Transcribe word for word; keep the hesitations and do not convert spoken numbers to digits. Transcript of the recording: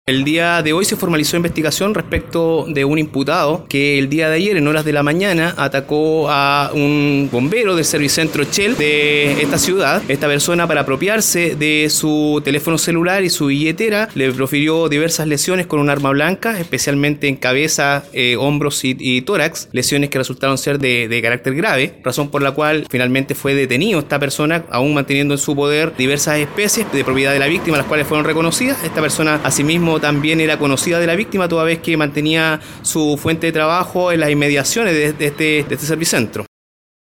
El día de hoy se formalizó investigación respecto de un imputado que el día de ayer, en horas de la mañana, atacó a un bombero del Servicentro Shell de esta ciudad. Esta persona, para apropiarse de su teléfono celular y su billetera, le profirió diversas lesiones con un arma blanca, especialmente en cabeza, eh, hombros y, y tórax, lesiones que resultaron ser de, de carácter grave, razón por la cual finalmente fue detenido esta persona, aún manteniendo en su poder diversas especies de propiedad de la víctima, las cuales fueron reconocidas. Esta persona, asimismo, también era conocida de la víctima, toda vez que mantenía su fuente de trabajo en las inmediaciones de, de, este, de este servicentro.